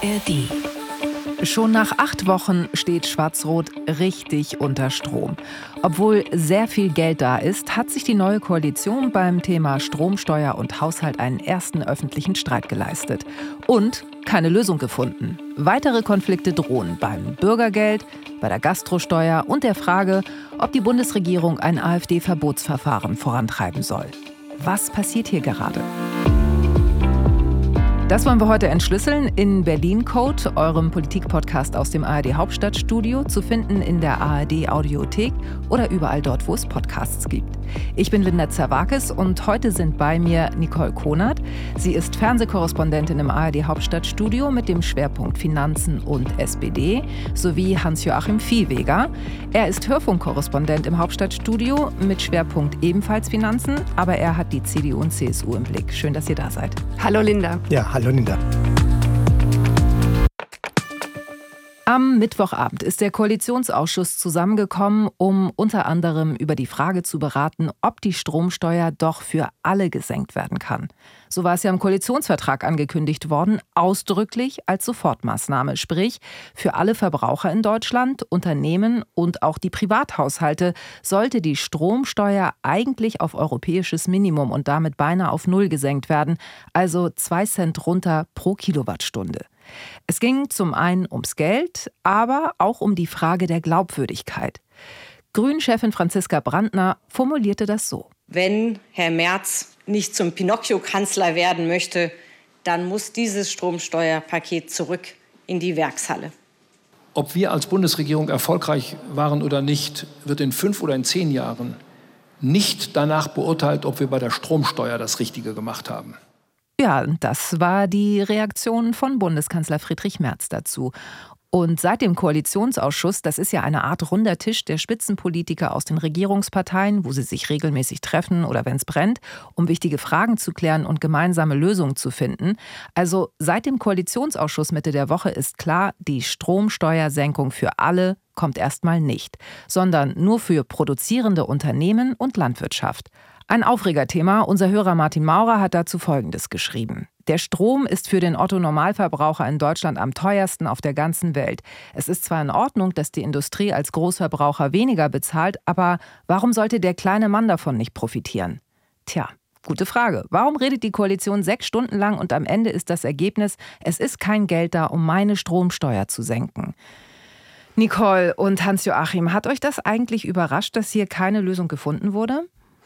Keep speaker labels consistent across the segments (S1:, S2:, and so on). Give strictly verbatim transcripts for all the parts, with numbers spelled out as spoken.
S1: R D. Schon nach acht Wochen steht Schwarz-Rot richtig unter Strom. Obwohl sehr viel Geld da ist, hat sich die neue Koalition beim Thema Stromsteuer und Haushalt einen ersten öffentlichen Streit geleistet. Und keine Lösung gefunden. Weitere Konflikte drohen beim Bürgergeld, bei der Gastrosteuer und der Frage, ob die Bundesregierung ein AfD-Verbotsverfahren vorantreiben soll. Was passiert hier gerade? Das wollen wir heute entschlüsseln in Berlin Code, eurem Politik-Podcast aus dem A R D Hauptstadtstudio, zu finden in der A R D Audiothek oder überall dort, wo es Podcasts gibt. Ich bin Linda Zerwakis und heute sind bei mir Nicole Konert. Sie ist Fernsehkorrespondentin im A R D Hauptstadtstudio mit dem Schwerpunkt Finanzen und S P D, sowie Hans-Joachim Viehweger. Er ist Hörfunkkorrespondent im Hauptstadtstudio mit Schwerpunkt ebenfalls Finanzen, aber er hat die C D U und C S U im Blick. Schön, dass ihr da seid.
S2: Hallo Linda.
S3: Ja, hallo Linda.
S1: Am Mittwochabend ist der Koalitionsausschuss zusammengekommen, um unter anderem über die Frage zu beraten, ob die Stromsteuer doch für alle gesenkt werden kann. So war es ja im Koalitionsvertrag angekündigt worden, ausdrücklich als Sofortmaßnahme. Sprich, für alle Verbraucher in Deutschland, Unternehmen und auch die Privathaushalte sollte die Stromsteuer eigentlich auf europäisches Minimum und damit beinahe auf Null gesenkt werden, also zwei Cent runter pro Kilowattstunde. Es ging zum einen ums Geld, aber auch um die Frage der Glaubwürdigkeit. Grünen-Chefin Franziska Brandner formulierte das so:
S4: Wenn Herr Merz nicht zum Pinocchio-Kanzler werden möchte, dann muss dieses Stromsteuerpaket zurück in die Werkshalle.
S5: Ob wir als Bundesregierung erfolgreich waren oder nicht, wird in fünf oder in zehn Jahren nicht danach beurteilt, ob wir bei der Stromsteuer das Richtige gemacht haben.
S1: Ja, das war die Reaktion von Bundeskanzler Friedrich Merz dazu. Und seit dem Koalitionsausschuss, das ist ja eine Art runder Tisch der Spitzenpolitiker aus den Regierungsparteien, wo sie sich regelmäßig treffen oder wenn es brennt, um wichtige Fragen zu klären und gemeinsame Lösungen zu finden. Also seit dem Koalitionsausschuss Mitte der Woche ist klar, die Stromsteuersenkung für alle kommt erstmal nicht, sondern nur für produzierende Unternehmen und Landwirtschaft. Ein Aufregerthema. Unser Hörer Martin Maurer hat dazu Folgendes geschrieben: Der Strom ist für den Otto-Normalverbraucher in Deutschland am teuersten auf der ganzen Welt. Es ist zwar in Ordnung, dass die Industrie als Großverbraucher weniger bezahlt, aber warum sollte der kleine Mann davon nicht profitieren? Tja, gute Frage. Warum redet die Koalition sechs Stunden lang und am Ende ist das Ergebnis, es ist kein Geld da, um meine Stromsteuer zu senken? Nicole und Hans-Joachim, hat euch das eigentlich überrascht, dass hier keine Lösung gefunden wurde?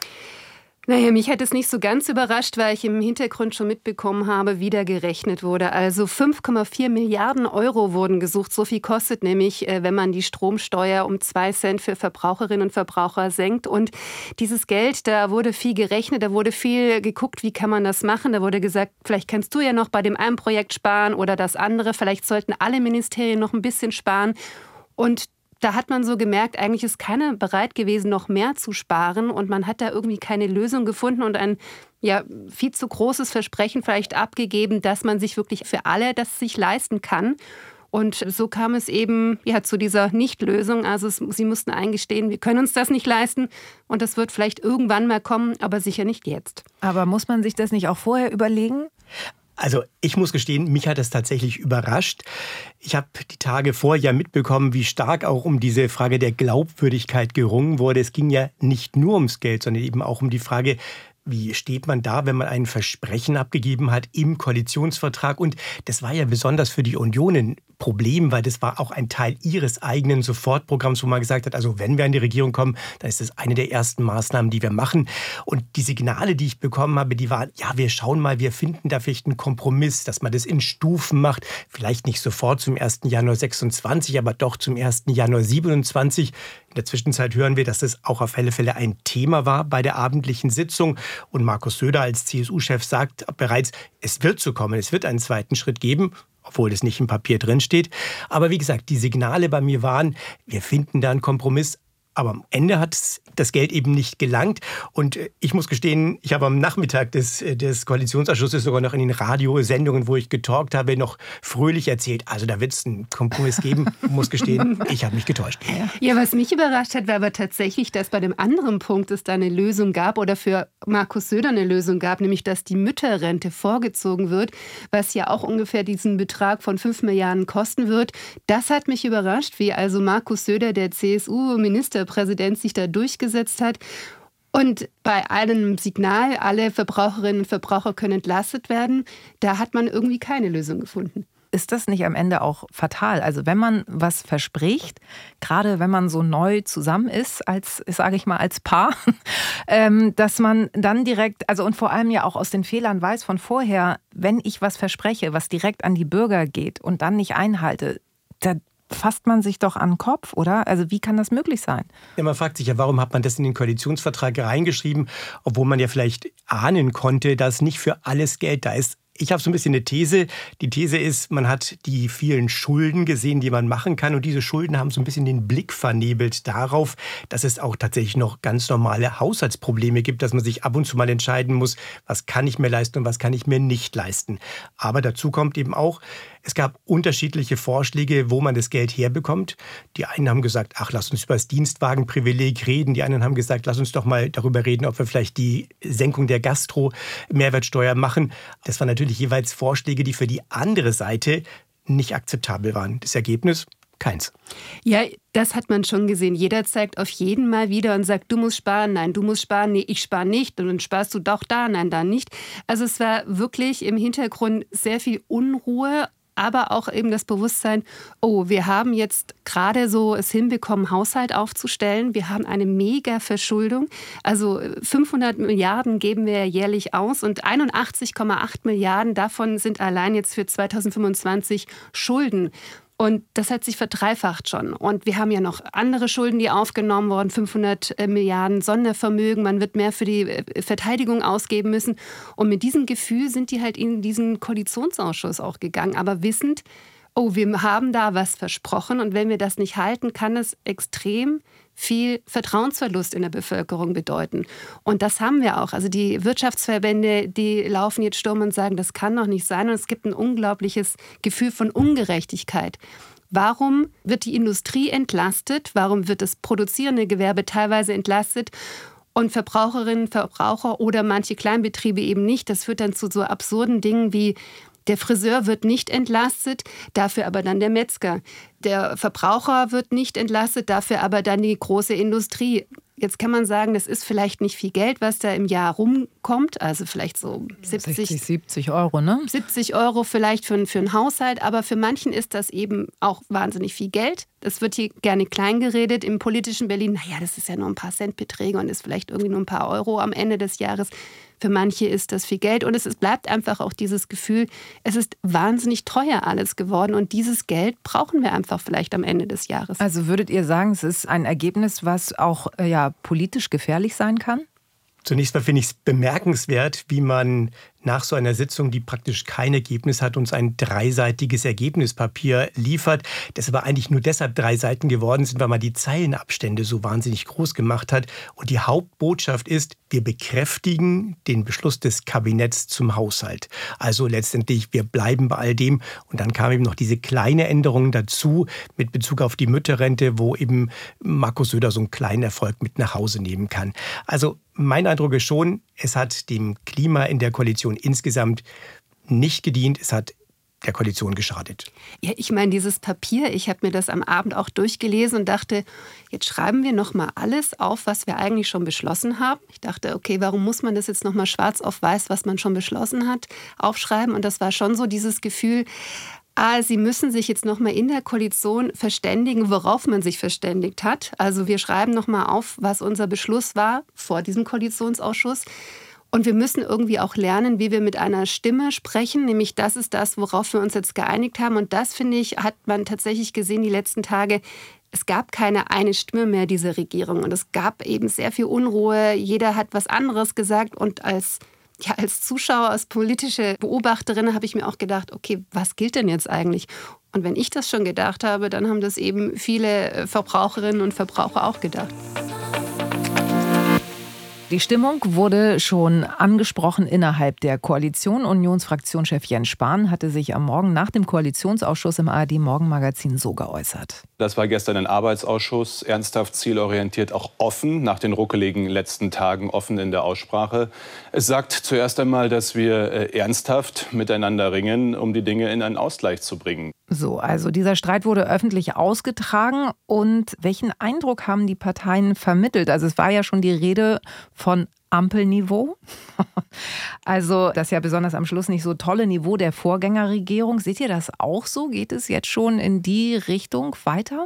S2: Naja, mich hat es nicht so ganz überrascht, weil ich im Hintergrund schon mitbekommen habe, wie da gerechnet wurde. Also fünf Komma vier Milliarden Euro wurden gesucht. So viel kostet nämlich, wenn man die Stromsteuer um zwei Cent für Verbraucherinnen und Verbraucher senkt. Und dieses Geld, da wurde viel gerechnet, da wurde viel geguckt, wie kann man das machen. Da wurde gesagt, vielleicht kannst du ja noch bei dem einen Projekt sparen oder das andere. Vielleicht sollten alle Ministerien noch ein bisschen sparen. Und da hat man so gemerkt, eigentlich ist keiner bereit gewesen, noch mehr zu sparen. Und man hat da irgendwie keine Lösung gefunden und ein ja, viel zu großes Versprechen vielleicht abgegeben, dass man sich wirklich für alle das sich leisten kann. Und so kam es eben ja, zu dieser Nichtlösung. Also es, sie mussten eingestehen, wir können uns das nicht leisten. Und das wird vielleicht irgendwann mal kommen, aber sicher nicht jetzt.
S1: Aber muss man sich das nicht auch vorher überlegen?
S3: Also ich muss gestehen, mich hat das tatsächlich überrascht. Ich habe die Tage vorher ja mitbekommen, wie stark auch um diese Frage der Glaubwürdigkeit gerungen wurde. Es ging ja nicht nur ums Geld, sondern eben auch um die Frage, wie steht man da, wenn man ein Versprechen abgegeben hat im Koalitionsvertrag? Und das war ja besonders für die Union ein Problem, weil das war auch ein Teil ihres eigenen Sofortprogramms, wo man gesagt hat, also wenn wir an die Regierung kommen, dann ist das eine der ersten Maßnahmen, die wir machen. Und die Signale, die ich bekommen habe, die waren, ja, wir schauen mal, wir finden da vielleicht einen Kompromiss, dass man das in Stufen macht. Vielleicht nicht sofort zum ersten Januar sechsundzwanzig, aber doch zum ersten Januar siebenundzwanzig. In der Zwischenzeit hören wir, dass das auch auf alle Fälle ein Thema war bei der abendlichen Sitzung. Und Markus Söder als C S U-Chef sagt bereits, es wird so kommen, es wird einen zweiten Schritt geben, obwohl das nicht im Papier drin steht. Aber wie gesagt, die Signale bei mir waren, wir finden da einen Kompromiss, Aber am Ende hat das Geld eben nicht gelangt. Und ich muss gestehen, ich habe am Nachmittag des, des Koalitionsausschusses sogar noch in den Radiosendungen, wo ich getalkt habe, noch fröhlich erzählt, also da wird es einen Kompromiss geben. Ich muss gestehen, ich habe mich getäuscht.
S2: Ja, was mich überrascht hat, war aber tatsächlich, dass bei dem anderen Punkt es da eine Lösung gab oder für Markus Söder eine Lösung gab, nämlich dass die Mütterrente vorgezogen wird, was ja auch ungefähr diesen Betrag von fünf Milliarden kosten wird. Das hat mich überrascht, wie also Markus Söder, der C S U-Ministerpräsident, sich da durchgesetzt hat. Und bei einem Signal, alle Verbraucherinnen und Verbraucher können entlastet werden, da hat man irgendwie keine Lösung gefunden.
S1: Ist das nicht am Ende auch fatal? Also wenn man was verspricht, gerade wenn man so neu zusammen ist, als, sage ich mal, als Paar, ähm, dass man dann direkt, also und vor allem ja auch aus den Fehlern weiß von vorher, wenn ich was verspreche, was direkt an die Bürger geht und dann nicht einhalte, da fasst man sich doch an den Kopf, oder? Also wie kann das möglich sein?
S3: Ja, man fragt sich ja, warum hat man das in den Koalitionsvertrag reingeschrieben, obwohl man ja vielleicht ahnen konnte, dass nicht für alles Geld da ist. Ich habe so ein bisschen eine These. Die These ist, man hat die vielen Schulden gesehen, die man machen kann. Und diese Schulden haben so ein bisschen den Blick vernebelt darauf, dass es auch tatsächlich noch ganz normale Haushaltsprobleme gibt, dass man sich ab und zu mal entscheiden muss, was kann ich mir leisten und was kann ich mir nicht leisten. Aber dazu kommt eben auch, es gab unterschiedliche Vorschläge, wo man das Geld herbekommt. Die einen haben gesagt, ach, lass uns über das Dienstwagenprivileg reden. Die anderen haben gesagt, lass uns doch mal darüber reden, ob wir vielleicht die Senkung der Gastro-Mehrwertsteuer machen. Das waren natürlich jeweils Vorschläge, die für die andere Seite nicht akzeptabel waren. Das Ergebnis? Keins.
S2: Ja, das hat man schon gesehen. Jeder zeigt auf jeden mal wieder und sagt, du musst sparen, nein, du musst sparen, nee, ich spare nicht. Und dann sparst du doch da, nein, da nicht. Also es war wirklich im Hintergrund sehr viel Unruhe, aber auch eben das Bewusstsein, oh, wir haben jetzt gerade so es hinbekommen, Haushalt aufzustellen. Wir haben eine mega Verschuldung. Also fünfhundert Milliarden geben wir jährlich aus und einundachtzig Komma acht Milliarden davon sind allein jetzt für zweitausendfünfundzwanzig Schulden. Und das hat sich verdreifacht schon. Und wir haben ja noch andere Schulden, die aufgenommen wurden, fünfhundert Milliarden Sondervermögen. Man wird mehr für die Verteidigung ausgeben müssen. Und mit diesem Gefühl sind die halt in diesen Koalitionsausschuss auch gegangen. Aber wissend, oh, wir haben da was versprochen. Und wenn wir das nicht halten, kann es extrem viel Vertrauensverlust in der Bevölkerung bedeuten. Und das haben wir auch. Also die Wirtschaftsverbände, die laufen jetzt Sturm und sagen, das kann doch nicht sein. Und es gibt ein unglaubliches Gefühl von Ungerechtigkeit. Warum wird die Industrie entlastet? Warum wird das produzierende Gewerbe teilweise entlastet? Und Verbraucherinnen, Verbraucher oder manche Kleinbetriebe eben nicht. Das führt dann zu so absurden Dingen wie: Der Friseur wird nicht entlastet, dafür aber dann der Metzger. Der Verbraucher wird nicht entlastet, dafür aber dann die große Industrie. Jetzt kann man sagen, das ist vielleicht nicht viel Geld, was da im Jahr rumkommt. Also vielleicht so siebzig,
S1: sechzig, siebzig Euro, ne?
S2: siebzig Euro vielleicht für, für einen Haushalt. Aber für manchen ist das eben auch wahnsinnig viel Geld. Das wird hier gerne klein geredet im politischen Berlin. Naja, das ist ja nur ein paar Centbeträge und ist vielleicht irgendwie nur ein paar Euro am Ende des Jahres. Für manche ist das viel Geld und es ist, bleibt einfach auch dieses Gefühl, es ist wahnsinnig teuer alles geworden und dieses Geld brauchen wir einfach vielleicht am Ende des Jahres.
S1: Also würdet ihr sagen, es ist ein Ergebnis, was auch ja, politisch gefährlich sein kann?
S3: Zunächst mal finde ich es bemerkenswert, wie man nach so einer Sitzung, die praktisch kein Ergebnis hat, uns ein dreiseitiges Ergebnispapier liefert, das aber eigentlich nur deshalb drei Seiten geworden sind, weil man die Zeilenabstände so wahnsinnig groß gemacht hat. Und die Hauptbotschaft ist, wir bekräftigen den Beschluss des Kabinetts zum Haushalt. Also letztendlich, wir bleiben bei all dem. Und dann kam eben noch diese kleine Änderung dazu mit Bezug auf die Mütterrente, wo eben Markus Söder so einen kleinen Erfolg mit nach Hause nehmen kann. Also mein Eindruck ist schon, es hat dem Klima in der Koalition insgesamt nicht gedient. Es hat der Koalition geschadet.
S2: Ja, ich meine, dieses Papier, ich habe mir das am Abend auch durchgelesen und dachte, jetzt schreiben wir noch mal alles auf, was wir eigentlich schon beschlossen haben. Ich dachte, okay, warum muss man das jetzt noch mal schwarz auf weiß, was man schon beschlossen hat, aufschreiben? Und das war schon so dieses Gefühl, ah, Sie müssen sich jetzt noch mal in der Koalition verständigen, worauf man sich verständigt hat. Also wir schreiben noch mal auf, was unser Beschluss war vor diesem Koalitionsausschuss. Und wir müssen irgendwie auch lernen, wie wir mit einer Stimme sprechen. Nämlich das ist das, worauf wir uns jetzt geeinigt haben. Und das, finde ich, hat man tatsächlich gesehen die letzten Tage. Es gab keine eine Stimme mehr dieser Regierung. Und es gab eben sehr viel Unruhe. Jeder hat was anderes gesagt. Und als, ja, als Zuschauer, als politische Beobachterin habe ich mir auch gedacht, okay, was gilt denn jetzt eigentlich? Und wenn ich das schon gedacht habe, dann haben das eben viele Verbraucherinnen und Verbraucher auch gedacht.
S1: Die Stimmung wurde schon angesprochen innerhalb der Koalition. Unionsfraktionschef Jens Spahn hatte sich am Morgen nach dem Koalitionsausschuss im A R D-Morgenmagazin so geäußert.
S6: Das war gestern ein Arbeitsausschuss, ernsthaft, zielorientiert, auch offen, nach den ruckeligen letzten Tagen offen in der Aussprache. Es sagt zuerst einmal, dass wir äh, ernsthaft miteinander ringen, um die Dinge in einen Ausgleich zu bringen.
S1: So, also dieser Streit wurde öffentlich ausgetragen. Und welchen Eindruck haben die Parteien vermittelt? Also es war ja schon die Rede von Ampelniveau. Also das ja besonders am Schluss nicht so tolle Niveau der Vorgängerregierung. Seht ihr das auch so? Geht es jetzt schon in die Richtung weiter?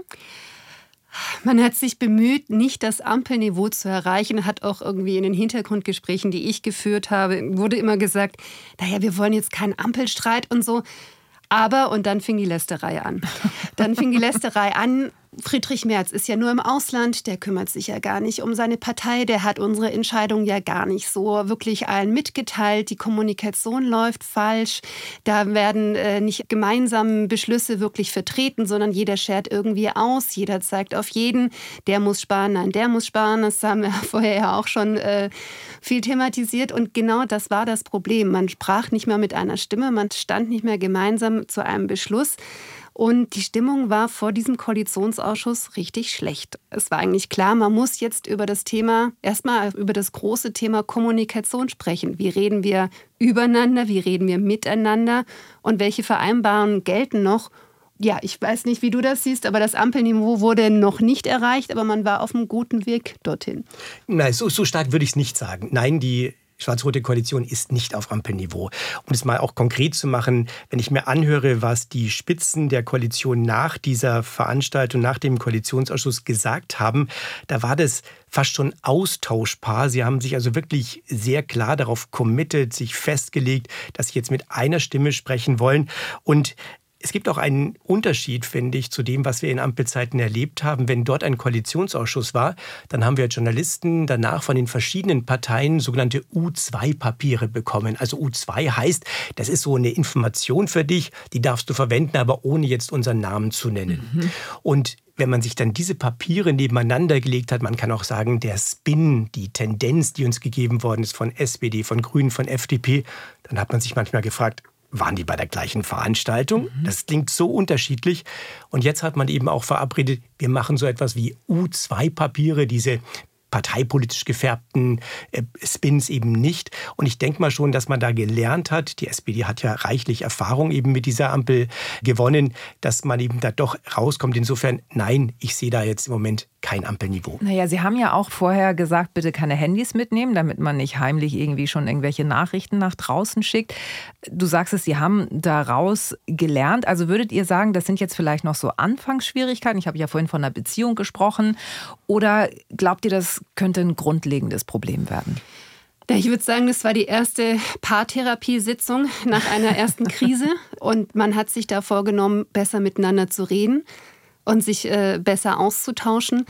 S2: Man hat sich bemüht, nicht das Ampelniveau zu erreichen, hat auch irgendwie in den Hintergrundgesprächen, die ich geführt habe, wurde immer gesagt, naja, wir wollen jetzt keinen Ampelstreit und so. Aber, und dann fing die Lästerei an. Dann fing die Lästerei an, Friedrich Merz ist ja nur im Ausland, der kümmert sich ja gar nicht um seine Partei, der hat unsere Entscheidung ja gar nicht so wirklich allen mitgeteilt. Die Kommunikation läuft falsch, da werden äh, nicht gemeinsam Beschlüsse wirklich vertreten, sondern jeder schert irgendwie aus, jeder zeigt auf jeden, der muss sparen, nein, der muss sparen. Das haben wir vorher ja auch schon äh, viel thematisiert und genau das war das Problem. Man sprach nicht mehr mit einer Stimme, man stand nicht mehr gemeinsam zu einem Beschluss. Und die Stimmung war vor diesem Koalitionsausschuss richtig schlecht. Es war eigentlich klar, man muss jetzt über das Thema, erstmal über das große Thema Kommunikation sprechen. Wie reden wir übereinander, wie reden wir miteinander und welche Vereinbarungen gelten noch? Ja, ich weiß nicht, wie du das siehst, aber das Ampelniveau wurde noch nicht erreicht, aber man war auf einem guten Weg dorthin.
S3: Nein, so, so stark würde ich es nicht sagen. Nein, die schwarz-rote Koalition ist nicht auf Ampelniveau. Um es mal auch konkret zu machen, wenn ich mir anhöre, was die Spitzen der Koalition nach dieser Veranstaltung, nach dem Koalitionsausschuss gesagt haben, da war das fast schon austauschbar. Sie haben sich also wirklich sehr klar darauf committed, sich festgelegt, dass sie jetzt mit einer Stimme sprechen wollen. Und es gibt auch einen Unterschied, finde ich, zu dem, was wir in Ampelzeiten erlebt haben. Wenn dort ein Koalitionsausschuss war, dann haben wir Journalisten danach von den verschiedenen Parteien sogenannte U zwei Papiere bekommen. Also U zwei heißt, das ist so eine Information für dich, die darfst du verwenden, aber ohne jetzt unseren Namen zu nennen. Mhm. Und wenn man sich dann diese Papiere nebeneinander gelegt hat, man kann auch sagen, der Spin, die Tendenz, die uns gegeben worden ist von S P D, von Grünen, von F D P, dann hat man sich manchmal gefragt, waren die bei der gleichen Veranstaltung? Mhm. Das klingt so unterschiedlich. Und jetzt hat man eben auch verabredet, wir machen so etwas wie U zwei Papiere, diese parteipolitisch gefärbten äh, Spins eben nicht. Und ich denke mal schon, dass man da gelernt hat, die S P D hat ja reichlich Erfahrung eben mit dieser Ampel gewonnen, dass man eben da doch rauskommt. Insofern, nein, ich sehe da jetzt im Moment kein Ampelniveau.
S1: Naja, Sie haben ja auch vorher gesagt, bitte keine Handys mitnehmen, damit man nicht heimlich irgendwie schon irgendwelche Nachrichten nach draußen schickt. Du sagst es, Sie haben daraus gelernt. Also würdet ihr sagen, das sind jetzt vielleicht noch so Anfangsschwierigkeiten? Ich habe ja vorhin von einer Beziehung gesprochen. Oder glaubt ihr, das könnte ein grundlegendes Problem werden?
S2: Ich würde sagen, das war die erste Paartherapiesitzung nach einer ersten Krise. Und man hat sich da vorgenommen, besser miteinander zu reden und sich äh, besser auszutauschen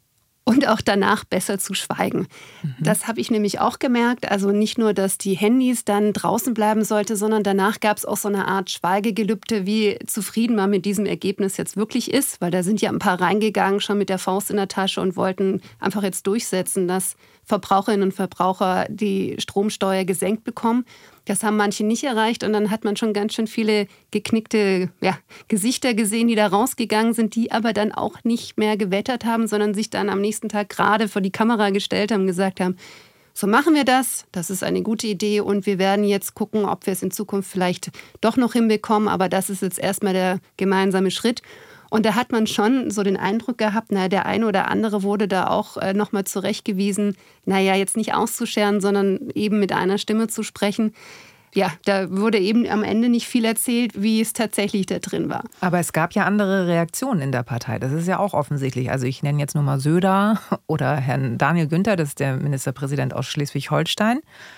S2: und auch danach besser zu schweigen. Mhm. Das habe ich nämlich auch gemerkt. Also nicht nur, dass die Handys dann draußen bleiben sollte, sondern danach gab es auch so eine Art Schweigegelübde, wie zufrieden man mit diesem Ergebnis jetzt wirklich ist. Weil da sind ja ein paar reingegangen, schon mit der Faust in der Tasche und wollten einfach jetzt durchsetzen, dass Verbraucherinnen und Verbraucher die Stromsteuer gesenkt bekommen. Das haben manche nicht erreicht und dann hat man schon ganz schön viele geknickte ja, Gesichter gesehen, die da rausgegangen sind, die aber dann auch nicht mehr gewettert haben, sondern sich dann am nächsten Tag gerade vor die Kamera gestellt haben und gesagt haben, so machen wir das, das ist eine gute Idee und wir werden jetzt gucken, ob wir es in Zukunft vielleicht doch noch hinbekommen, aber das ist jetzt erstmal der gemeinsame Schritt. Und da hat man schon so den Eindruck gehabt, na, der eine oder andere wurde da auch äh, nochmal zurechtgewiesen, naja, jetzt nicht auszuscheren, sondern eben mit einer Stimme zu sprechen. Ja, da wurde eben am Ende nicht viel erzählt, wie es tatsächlich da drin war.
S1: Aber es gab ja andere Reaktionen in der Partei. Das ist ja auch offensichtlich. Also ich nenne jetzt nur mal Söder oder Herrn Daniel Günther, das ist der Ministerpräsident aus Schleswig-Holstein.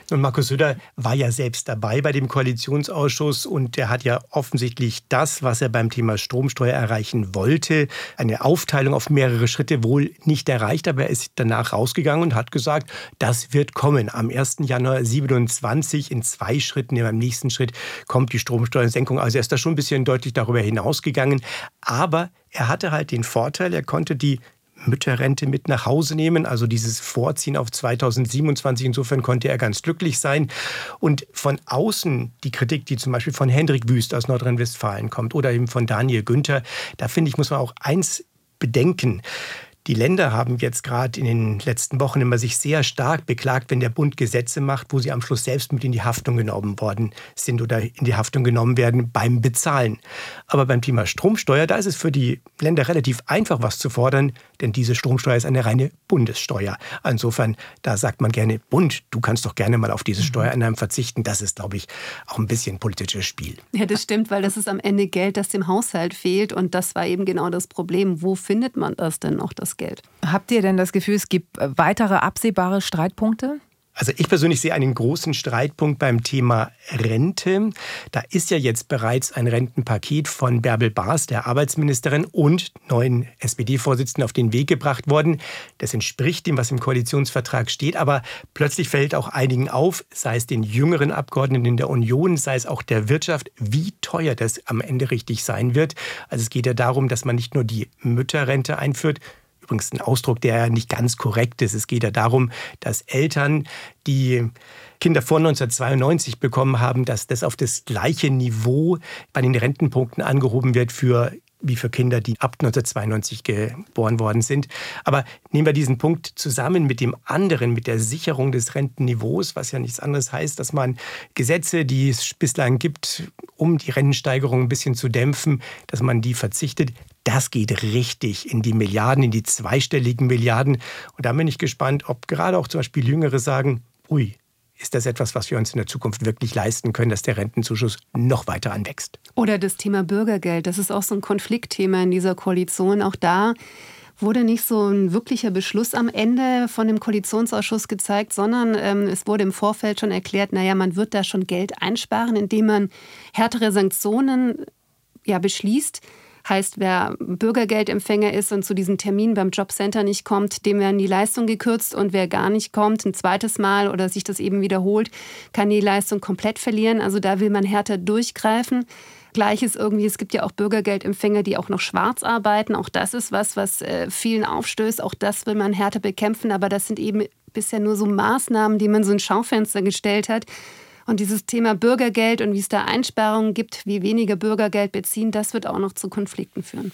S3: Und Markus Söder war ja selbst dabei bei dem Koalitionsausschuss und er hat ja offensichtlich das, was er beim Thema Stromsteuer erreichen wollte, eine Aufteilung auf mehrere Schritte, wohl nicht erreicht, aber er ist danach rausgegangen und hat gesagt, das wird kommen. Am ersten Januar siebenundzwanzig in zwei Schritten, im nächsten Schritt kommt die Stromsteuersenkung. Also er ist da schon ein bisschen deutlich darüber hinausgegangen, aber er hatte halt den Vorteil, er konnte die Mütterrente mit nach Hause nehmen, also dieses Vorziehen auf zweitausendsiebenundzwanzig. Insofern konnte er ganz glücklich sein. Und von außen die Kritik, die zum Beispiel von Hendrik Wüst aus Nordrhein-Westfalen kommt oder eben von Daniel Günther, da finde ich, muss man auch eins bedenken. Die Länder haben jetzt gerade in den letzten Wochen immer sich sehr stark beklagt, wenn der Bund Gesetze macht, wo sie am Schluss selbst mit in die Haftung genommen worden sind oder in die Haftung genommen werden beim Bezahlen. Aber beim Thema Stromsteuer, da ist es für die Länder relativ einfach, was zu fordern, denn diese Stromsteuer ist eine reine Bundessteuer. Insofern, da sagt man gerne, Bund, du kannst doch gerne mal auf diese Steuereinnahmen verzichten. Das ist, glaube ich, auch ein bisschen politisches Spiel.
S2: Ja, das stimmt, weil das ist am Ende Geld, das dem Haushalt fehlt. Und das war eben genau das Problem. Wo findet man das denn noch, das Geld?
S1: Habt ihr denn das Gefühl, es gibt weitere absehbare Streitpunkte?
S3: Also ich persönlich sehe einen großen Streitpunkt beim Thema Rente. Da ist ja jetzt bereits ein Rentenpaket von Bärbel Baas, der Arbeitsministerin und neuen S P D-Vorsitzenden, auf den Weg gebracht worden. Das entspricht dem, was im Koalitionsvertrag steht. Aber plötzlich fällt auch einigen auf, sei es den jüngeren Abgeordneten in der Union, sei es auch der Wirtschaft, wie teuer das am Ende richtig sein wird. Also es geht ja darum, dass man nicht nur die Mütterrente einführt, übrigens ein Ausdruck, der nicht ganz korrekt ist. Es geht ja darum, dass Eltern, die Kinder vor neunzehnhundertzweiundneunzig bekommen haben, dass das auf das gleiche Niveau bei den Rentenpunkten angehoben wird für wie für Kinder, die ab neunzehnhundertzweiundneunzig geboren worden sind. Aber nehmen wir diesen Punkt zusammen mit dem anderen, mit der Sicherung des Rentenniveaus, was ja nichts anderes heißt, dass man Gesetze, die es bislang gibt, um die Rentensteigerung ein bisschen zu dämpfen, dass man die verzichtet. Das geht richtig in die Milliarden, in die zweistelligen Milliarden. Und da bin ich gespannt, ob gerade auch zum Beispiel Jüngere sagen, ui, ist das etwas, was wir uns in der Zukunft wirklich leisten können, dass der Rentenzuschuss noch weiter anwächst?
S2: Oder das Thema Bürgergeld, das ist auch so ein Konfliktthema in dieser Koalition. Auch da wurde nicht so ein wirklicher Beschluss am Ende von dem Koalitionsausschuss gezeigt, sondern ähm, es wurde im Vorfeld schon erklärt, naja, man wird da schon Geld einsparen, indem man härtere Sanktionen ja, beschließt. Heißt, wer Bürgergeldempfänger ist und zu diesem Termin beim Jobcenter nicht kommt, dem werden die Leistungen gekürzt. Und wer gar nicht kommt, ein zweites Mal oder sich das eben wiederholt, kann die Leistung komplett verlieren. Also da will man härter durchgreifen. Gleiches irgendwie, es gibt ja auch Bürgergeldempfänger, die auch noch schwarz arbeiten. Auch das ist was, was äh, vielen aufstößt. Auch das will man härter bekämpfen. Aber das sind eben bisher nur so Maßnahmen, die man so ins Schaufenster gestellt hat. Und dieses Thema Bürgergeld und wie es da Einsparungen gibt, wie weniger Bürgergeld beziehen, das wird auch noch zu Konflikten führen.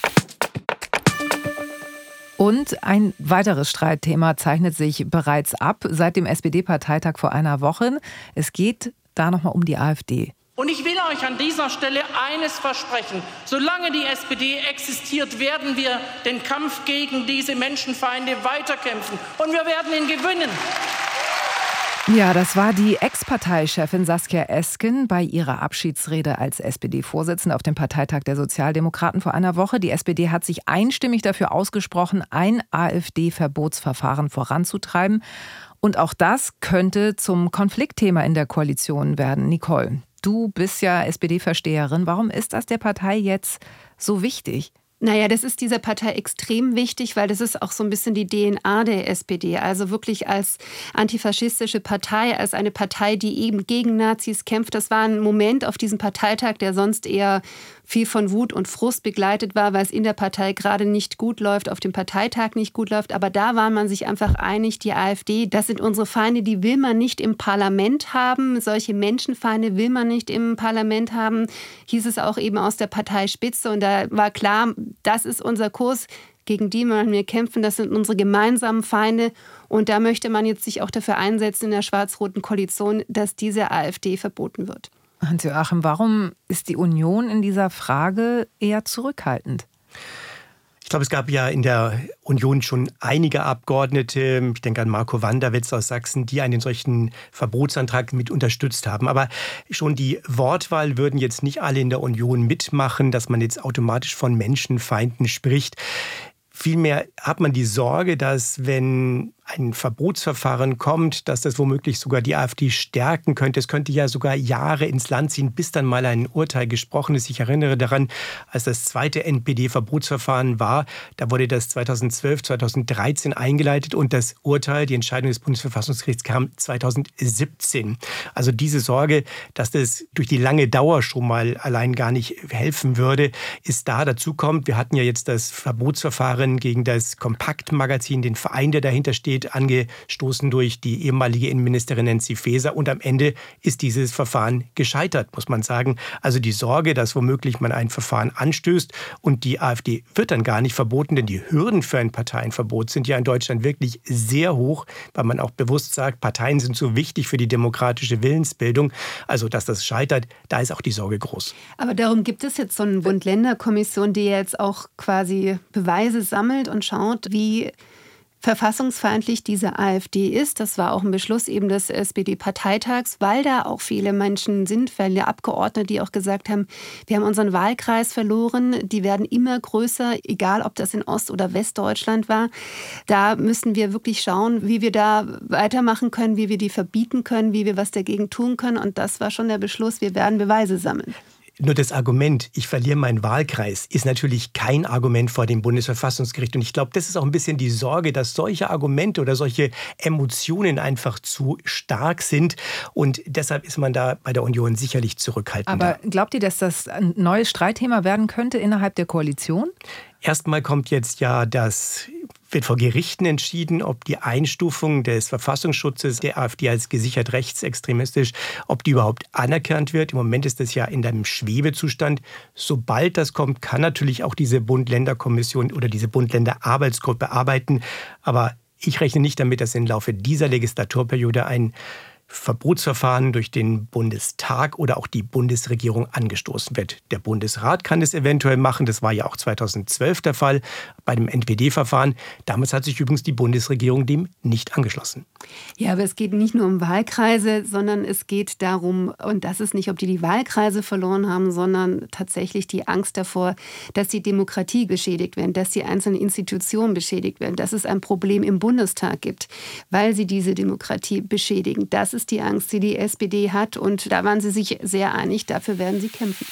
S1: Und ein weiteres Streitthema zeichnet sich bereits ab seit dem S P D-Parteitag vor einer Woche. Es geht da nochmal um die AfD.
S7: Und ich will euch an dieser Stelle eines versprechen. Solange die S P D existiert, werden wir den Kampf gegen diese Menschenfeinde weiterkämpfen. Und wir werden ihn gewinnen.
S1: Ja, das war die Ex-Parteichefin Saskia Esken bei ihrer Abschiedsrede als S P D-Vorsitzende auf dem Parteitag der Sozialdemokraten vor einer Woche. Die S P D hat sich einstimmig dafür ausgesprochen, ein AfD-Verbotsverfahren voranzutreiben. Und auch das könnte zum Konfliktthema in der Koalition werden. Nicole, du bist ja S P D-Versteherin. Warum ist das der Partei jetzt so wichtig?
S2: Naja, das ist dieser Partei extrem wichtig, weil das ist auch so ein bisschen die D N A der S P D. Also wirklich als antifaschistische Partei, als eine Partei, die eben gegen Nazis kämpft. Das war ein Moment auf diesem Parteitag, der sonst eher viel von Wut und Frust begleitet war, weil es in der Partei gerade nicht gut läuft, auf dem Parteitag nicht gut läuft. Aber da war man sich einfach einig, die AfD, das sind unsere Feinde, die will man nicht im Parlament haben. Solche Menschenfeinde will man nicht im Parlament haben, hieß es auch eben aus der Parteispitze. Und da war klar, das ist unser Kurs, gegen die wir kämpfen, das sind unsere gemeinsamen Feinde. Und da möchte man jetzt sich auch dafür einsetzen in der schwarz-roten Koalition, dass diese AfD verboten wird.
S1: Hans-Joachim, warum ist die Union in dieser Frage eher zurückhaltend?
S3: Ich glaube, es gab ja in der Union schon einige Abgeordnete, ich denke an Marco Wanderwitz aus Sachsen, die einen solchen Verbotsantrag mit unterstützt haben. Aber schon die Wortwahl würden jetzt nicht alle in der Union mitmachen, dass man jetzt automatisch von Menschenfeinden spricht. Vielmehr hat man die Sorge, dass wenn ein Verbotsverfahren kommt, dass das womöglich sogar die AfD stärken könnte. Es könnte ja sogar Jahre ins Land ziehen, bis dann mal ein Urteil gesprochen ist. Ich erinnere daran, als das zweite N P D-Verbotsverfahren war, da wurde das zweitausendzwölf, zweitausenddreizehn eingeleitet und das Urteil, die Entscheidung des Bundesverfassungsgerichts kam zweitausendsiebzehn. Also diese Sorge, dass das durch die lange Dauer schon mal allein gar nicht helfen würde, ist da. Dazu kommt, wir hatten ja jetzt das Verbotsverfahren gegen das Kompakt-Magazin, den Verein, der dahinter steht, angestoßen durch die ehemalige Innenministerin Nancy Faeser. Und am Ende ist dieses Verfahren gescheitert, muss man sagen. Also die Sorge, dass womöglich man ein Verfahren anstößt und die AfD wird dann gar nicht verboten, denn die Hürden für ein Parteienverbot sind ja in Deutschland wirklich sehr hoch, weil man auch bewusst sagt, Parteien sind so wichtig für die demokratische Willensbildung. Also dass das scheitert, da ist auch die Sorge groß.
S2: Aber darum gibt es jetzt so eine Bund-Länder-Kommission, die jetzt auch quasi Beweise sammelt und schaut, wie verfassungsfeindlich diese AfD ist. Das war auch ein Beschluss eben des S P D-Parteitags, weil da auch viele Menschen sind, viele Abgeordnete, die auch gesagt haben, wir haben unseren Wahlkreis verloren, die werden immer größer, egal ob das in Ost- oder Westdeutschland war. Da müssen wir wirklich schauen, wie wir da weitermachen können, wie wir die verbieten können, wie wir was dagegen tun können. Und das war schon der Beschluss, wir werden Beweise sammeln.
S3: Nur das Argument, ich verliere meinen Wahlkreis, ist natürlich kein Argument vor dem Bundesverfassungsgericht. Und ich glaube, das ist auch ein bisschen die Sorge, dass solche Argumente oder solche Emotionen einfach zu stark sind. Und deshalb ist man da bei der Union sicherlich zurückhaltender.
S1: Aber glaubt ihr, dass das ein neues Streitthema werden könnte innerhalb der Koalition?
S3: Erstmal kommt jetzt ja das, wird vor Gerichten entschieden, ob die Einstufung des Verfassungsschutzes der AfD als gesichert rechtsextremistisch, ob die überhaupt anerkannt wird. Im Moment ist das ja in einem Schwebezustand. Sobald das kommt, kann natürlich auch diese Bund-Länder-Kommission oder diese Bund-Länder-Arbeitsgruppe arbeiten. Aber ich rechne nicht damit, dass im Laufe dieser Legislaturperiode ein Verbotsverfahren durch den Bundestag oder auch die Bundesregierung angestoßen wird. Der Bundesrat kann es eventuell machen, das war ja auch zweitausendzwölf der Fall bei dem N P D-Verfahren. Damals hat sich übrigens die Bundesregierung dem nicht angeschlossen.
S2: Ja, aber es geht nicht nur um Wahlkreise, sondern es geht darum, und das ist nicht, ob die die Wahlkreise verloren haben, sondern tatsächlich die Angst davor, dass die Demokratie beschädigt wird, dass die einzelnen Institutionen beschädigt werden, dass es ein Problem im Bundestag gibt, weil sie diese Demokratie beschädigen. Das ist die Angst, die die S P D hat, und da waren sie sich sehr einig, dafür werden sie kämpfen.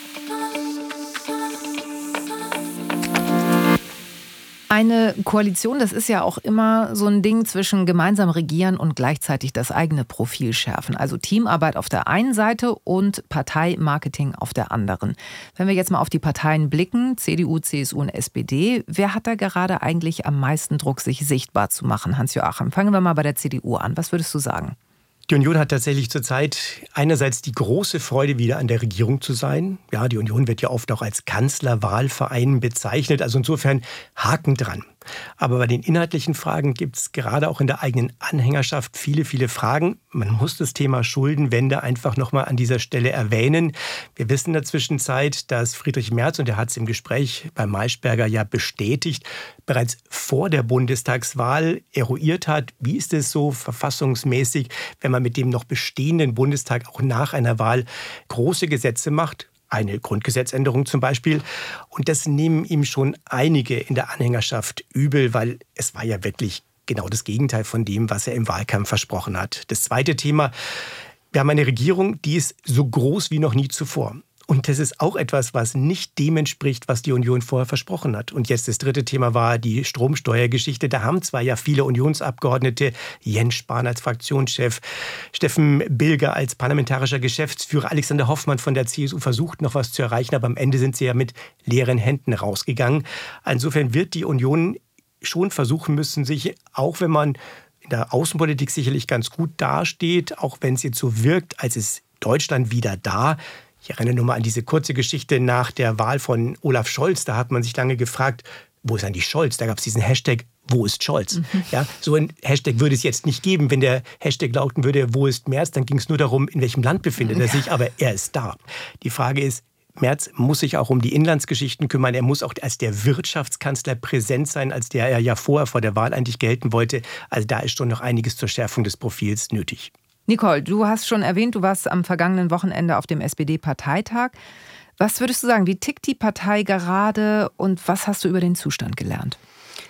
S1: Eine Koalition, das ist ja auch immer so ein Ding zwischen gemeinsam regieren und gleichzeitig das eigene Profil schärfen. Also Teamarbeit auf der einen Seite und Parteimarketing auf der anderen. Wenn wir jetzt mal auf die Parteien blicken, C D U, C S U und S P D, wer hat da gerade eigentlich am meisten Druck, sich sichtbar zu machen? Hans-Joachim, fangen wir mal bei der C D U an. Was würdest du sagen?
S3: Die Union hat tatsächlich zurzeit einerseits die große Freude, wieder an der Regierung zu sein. Ja, die Union wird ja oft auch als Kanzlerwahlverein bezeichnet. Also insofern Haken dran. Aber bei den inhaltlichen Fragen gibt es gerade auch in der eigenen Anhängerschaft viele, viele Fragen. Man muss das Thema Schuldenwende einfach nochmal an dieser Stelle erwähnen. Wir wissen in der Zwischenzeit, dass Friedrich Merz, und er hat es im Gespräch bei Maischberger ja bestätigt, bereits vor der Bundestagswahl eruiert hat, wie ist es so verfassungsmäßig, wenn man mit dem noch bestehenden Bundestag auch nach einer Wahl große Gesetze macht. Eine Grundgesetzänderung zum Beispiel. Und das nehmen ihm schon einige in der Anhängerschaft übel, weil es war ja wirklich genau das Gegenteil von dem, was er im Wahlkampf versprochen hat. Das zweite Thema, wir haben eine Regierung, die ist so groß wie noch nie zuvor. Und das ist auch etwas, was nicht dem entspricht, was die Union vorher versprochen hat. Und jetzt das dritte Thema war die Stromsteuergeschichte. Da haben zwar ja viele Unionsabgeordnete, Jens Spahn als Fraktionschef, Steffen Bilger als parlamentarischer Geschäftsführer, Alexander Hoffmann von der C S U versucht, noch was zu erreichen. Aber am Ende sind sie ja mit leeren Händen rausgegangen. Insofern wird die Union schon versuchen müssen, sich, auch wenn man in der Außenpolitik sicherlich ganz gut dasteht, auch wenn es jetzt so wirkt, als ist Deutschland wieder da. Ich erinnere nur mal an diese kurze Geschichte nach der Wahl von Olaf Scholz. Da hat man sich lange gefragt, wo ist eigentlich Scholz? Da gab es diesen Hashtag, wo ist Scholz? Mhm. Ja, so ein Hashtag würde es jetzt nicht geben. Wenn der Hashtag lauten würde, wo ist Merz, dann ging es nur darum, in welchem Land befindet er sich, aber er ist da. Die Frage ist, Merz muss sich auch um die Inlandsgeschichten kümmern. Er muss auch als der Wirtschaftskanzler präsent sein, als der er ja vorher vor der Wahl eigentlich gelten wollte. Also da ist schon noch einiges zur Schärfung des Profils nötig.
S1: Nicole, du hast schon erwähnt, du warst am vergangenen Wochenende auf dem S P D-Parteitag. Was würdest du sagen, wie tickt die Partei gerade und was hast du über den Zustand gelernt?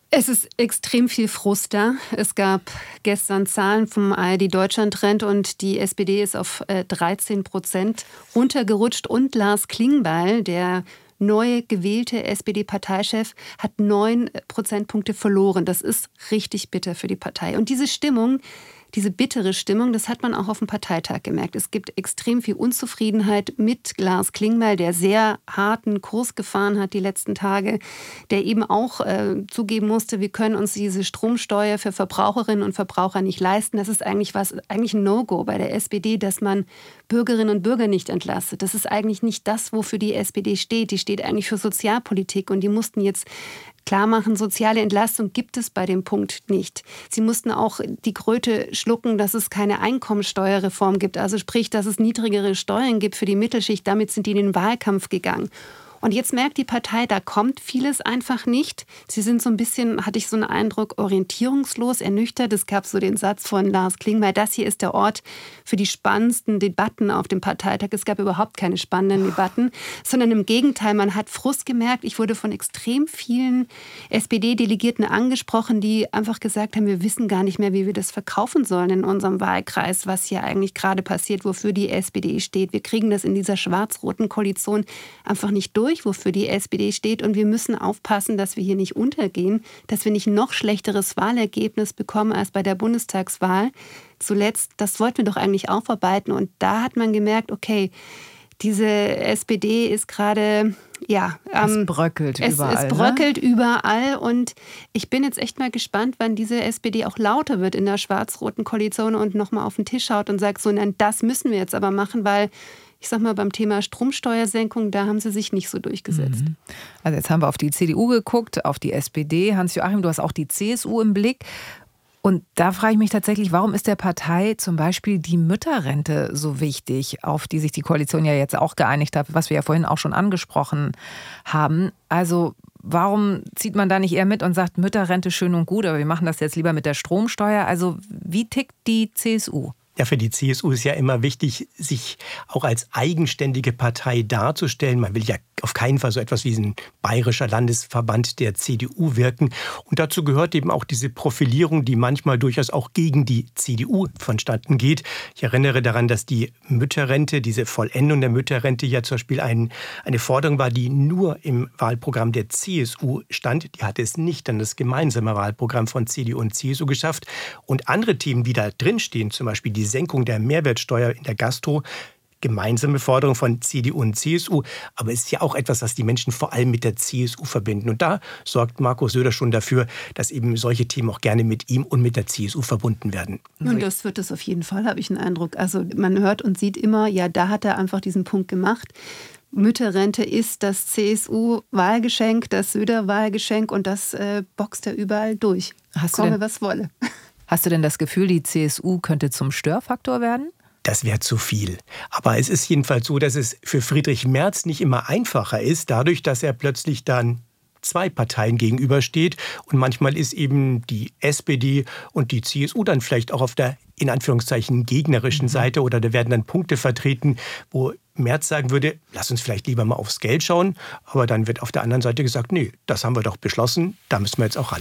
S2: Es ist extrem viel Frust da. Es gab gestern Zahlen vom A R D Deutschland-Trend und die S P D ist auf dreizehn Prozent runtergerutscht. Und Lars Klingbeil, der neu gewählte S P D-Parteichef, hat neun Prozentpunkte verloren. Das ist richtig bitter für die Partei. Und diese Stimmung, diese bittere Stimmung, das hat man auch auf dem Parteitag gemerkt. Es gibt extrem viel Unzufriedenheit mit Lars Klingbeil, der sehr harten Kurs gefahren hat die letzten Tage, der eben auch äh, zugeben musste, wir können uns diese Stromsteuer für Verbraucherinnen und Verbraucher nicht leisten. Das ist eigentlich was, eigentlich ein No-Go bei der S P D, dass man Bürgerinnen und Bürger nicht entlastet. Das ist eigentlich nicht das, wofür die S P D steht. Die steht eigentlich für Sozialpolitik und die mussten jetzt klar machen, soziale Entlastung gibt es bei dem Punkt nicht. Sie mussten auch die Kröte schlucken, dass es keine Einkommensteuerreform gibt. Also sprich, dass es niedrigere Steuern gibt für die Mittelschicht. Damit sind die in den Wahlkampf gegangen. Und jetzt merkt die Partei, da kommt vieles einfach nicht. Sie sind so ein bisschen, hatte ich so einen Eindruck, orientierungslos, ernüchtert. Es gab so den Satz von Lars Klingbeil, das hier ist der Ort für die spannendsten Debatten auf dem Parteitag. Es gab überhaupt keine spannenden Debatten, sondern im Gegenteil, man hat Frust gemerkt. Ich wurde von extrem vielen S P D-Delegierten angesprochen, die einfach gesagt haben, wir wissen gar nicht mehr, wie wir das verkaufen sollen in unserem Wahlkreis, was hier eigentlich gerade passiert, wofür die S P D steht. Wir kriegen das in dieser schwarz-roten Koalition einfach nicht durch, wofür die S P D steht. Und wir müssen aufpassen, dass wir hier nicht untergehen, dass wir nicht noch schlechteres Wahlergebnis bekommen als bei der Bundestagswahl. Zuletzt, das wollten wir doch eigentlich aufarbeiten. Und da hat man gemerkt, okay, diese S P D ist gerade, ja... Ähm,
S1: es bröckelt
S2: es,
S1: überall.
S2: Es bröckelt
S1: ne?
S2: überall. Und ich bin jetzt echt mal gespannt, wann diese S P D auch lauter wird in der schwarz-roten Koalition und nochmal auf den Tisch schaut und sagt, so, nein, das müssen wir jetzt aber machen, weil... Ich sag mal, beim Thema Stromsteuersenkung, da haben sie sich nicht so durchgesetzt.
S1: Also jetzt haben wir auf die C D U geguckt, auf die S P D. Hans-Joachim, du hast auch die C S U im Blick. Und da frage ich mich tatsächlich, warum ist der Partei zum Beispiel die Mütterrente so wichtig, auf die sich die Koalition ja jetzt auch geeinigt hat, was wir ja vorhin auch schon angesprochen haben. Also warum zieht man da nicht eher mit und sagt, Mütterrente schön und gut, aber wir machen das jetzt lieber mit der Stromsteuer? Also wie tickt die C S U?
S3: Ja, für die C S U ist ja immer wichtig, sich auch als eigenständige Partei darzustellen. Man will ja auf keinen Fall so etwas wie ein bayerischer Landesverband der C D U wirken. Und dazu gehört eben auch diese Profilierung, die manchmal durchaus auch gegen die C D U vonstatten geht. Ich erinnere daran, dass die Mütterrente, diese Vollendung der Mütterrente ja zum Beispiel ein, eine Forderung war, die nur im Wahlprogramm der C S U stand. Die hatte es nicht an das gemeinsame Wahlprogramm von C D U und C S U geschafft. Und andere Themen, die da drinstehen, zum Beispiel die Senkung der Mehrwertsteuer in der Gastro, gemeinsame Forderung von C D U und C S U, aber es ist ja auch etwas, was die Menschen vor allem mit der C S U verbinden. Und da sorgt Markus Söder schon dafür, dass eben solche Themen auch gerne mit ihm und mit der C S U verbunden werden.
S2: Und das wird es auf jeden Fall, habe ich einen Eindruck. Also man hört und sieht immer, ja, da hat er einfach diesen Punkt gemacht. Mütterrente ist das C S U-Wahlgeschenk, das Söder-Wahlgeschenk und das äh, boxt er überall durch.
S1: Hast
S2: Komme,
S1: denn,
S2: was wolle.
S1: Hast du denn das Gefühl, die C S U könnte zum Störfaktor werden?
S3: Das wäre zu viel. Aber es ist jedenfalls so, dass es für Friedrich Merz nicht immer einfacher ist, dadurch, dass er plötzlich dann zwei Parteien gegenübersteht. Und manchmal ist eben die S P D und die C S U dann vielleicht auch auf der, in Anführungszeichen, gegnerischen Seite. Oder da werden dann Punkte vertreten, wo Merz sagen würde, lass uns vielleicht lieber mal aufs Geld schauen. Aber dann wird auf der anderen Seite gesagt, nee, das haben wir doch beschlossen, da müssen wir jetzt auch ran.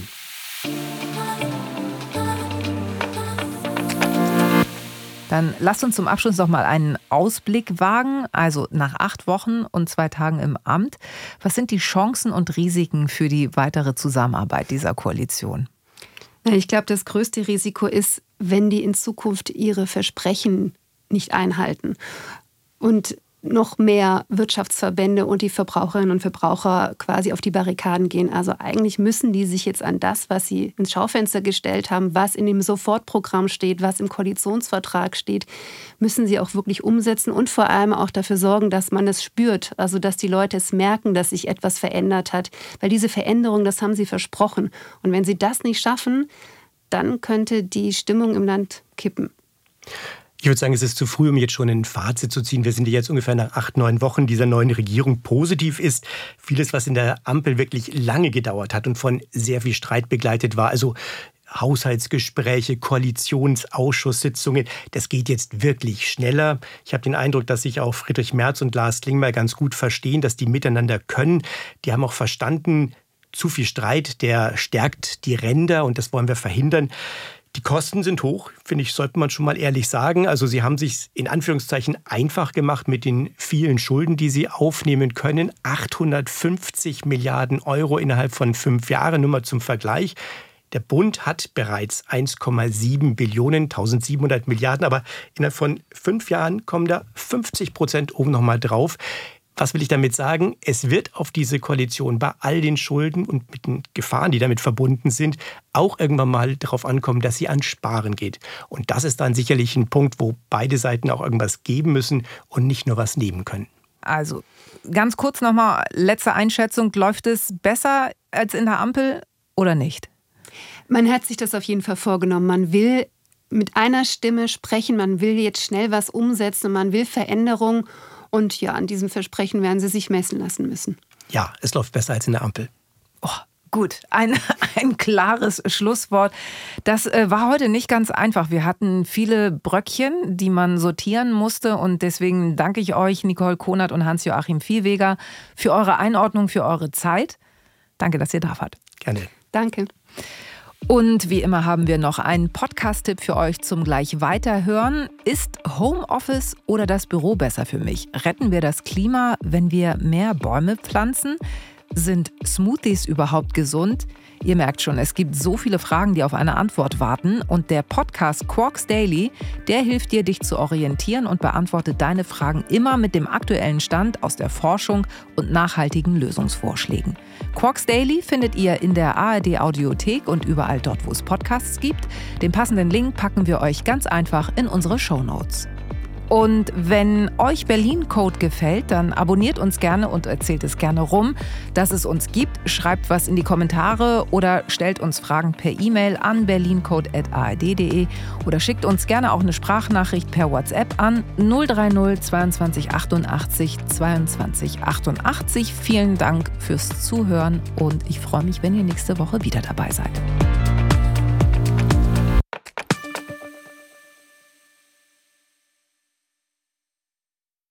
S1: Dann lasst uns zum Abschluss noch mal einen Ausblick wagen, also nach acht Wochen und zwei Tagen im Amt. Was sind die Chancen und Risiken für die weitere Zusammenarbeit dieser Koalition?
S2: Ich glaube, das größte Risiko ist, wenn die in Zukunft ihre Versprechen nicht einhalten und noch mehr Wirtschaftsverbände und die Verbraucherinnen und Verbraucher quasi auf die Barrikaden gehen. Also eigentlich müssen die sich jetzt an das, was sie ins Schaufenster gestellt haben, was in dem Sofortprogramm steht, was im Koalitionsvertrag steht, müssen sie auch wirklich umsetzen und vor allem auch dafür sorgen, dass man es spürt, also dass die Leute es merken, dass sich etwas verändert hat. Weil diese Veränderung, das haben sie versprochen. Und wenn sie das nicht schaffen, dann könnte die Stimmung im Land kippen.
S3: Ich würde sagen, es ist zu früh, um jetzt schon ein Fazit zu ziehen. Wir sind jetzt ungefähr nach acht, neun Wochen dieser neuen Regierung. Positiv ist vieles, was in der Ampel wirklich lange gedauert hat und von sehr viel Streit begleitet war. Also Haushaltsgespräche, Koalitionsausschusssitzungen, das geht jetzt wirklich schneller. Ich habe den Eindruck, dass sich auch Friedrich Merz und Lars Klingbeil ganz gut verstehen, dass die miteinander können. Die haben auch verstanden, zu viel Streit, der stärkt die Ränder und das wollen wir verhindern. Die Kosten sind hoch, finde ich, sollte man schon mal ehrlich sagen. Also sie haben sich in Anführungszeichen einfach gemacht mit den vielen Schulden, die sie aufnehmen können. achthundertfünfzig Milliarden Euro innerhalb von fünf Jahren, nur mal zum Vergleich. Der Bund hat bereits eins Komma sieben Billionen, eintausendsiebenhundert Milliarden, aber innerhalb von fünf Jahren kommen da fünfzig Prozent oben nochmal drauf. Was will ich damit sagen? Es wird auf diese Koalition bei all den Schulden und mit den Gefahren, die damit verbunden sind, auch irgendwann mal darauf ankommen, dass sie an Sparen geht. Und das ist dann sicherlich ein Punkt, wo beide Seiten auch irgendwas geben müssen und nicht nur was nehmen können.
S1: Also ganz kurz nochmal, letzte Einschätzung. Läuft es besser als in der Ampel oder nicht?
S2: Man hat sich das auf jeden Fall vorgenommen. Man will mit einer Stimme sprechen, man will jetzt schnell was umsetzen und man will Veränderung. Und ja, an diesem Versprechen werden sie sich messen lassen müssen.
S3: Ja, es läuft besser als in der Ampel.
S1: Oh, gut, ein, ein klares Schlusswort. Das äh, war heute nicht ganz einfach. Wir hatten viele Bröckchen, die man sortieren musste. Und deswegen danke ich euch, Nicole Konert und Hans-Joachim Viehweger, für eure Einordnung, für eure Zeit. Danke, dass ihr da wart.
S3: Gerne.
S2: Danke.
S1: Und wie immer haben wir noch einen Podcast-Tipp für euch zum gleich weiterhören. Ist Homeoffice oder das Büro besser für mich? Retten wir das Klima, wenn wir mehr Bäume pflanzen? Sind Smoothies überhaupt gesund? Ihr merkt schon, es gibt so viele Fragen, die auf eine Antwort warten. Und der Podcast Quarks Daily, der hilft dir, dich zu orientieren und beantwortet deine Fragen immer mit dem aktuellen Stand aus der Forschung und nachhaltigen Lösungsvorschlägen. Quarks Daily findet ihr in der A R D-Audiothek und überall dort, wo es Podcasts gibt. Den passenden Link packen wir euch ganz einfach in unsere Shownotes. Und wenn euch Berlin Code gefällt, dann abonniert uns gerne und erzählt es gerne rum, dass es uns gibt. Schreibt was in die Kommentare oder stellt uns Fragen per E-Mail an berlincode at a r d punkt d e oder schickt uns gerne auch eine Sprachnachricht per WhatsApp an null drei null zweiundzwanzig achtundachtzig zweiundzwanzig achtundachtzig. Vielen Dank fürs Zuhören und ich freue mich, wenn ihr nächste Woche wieder dabei seid.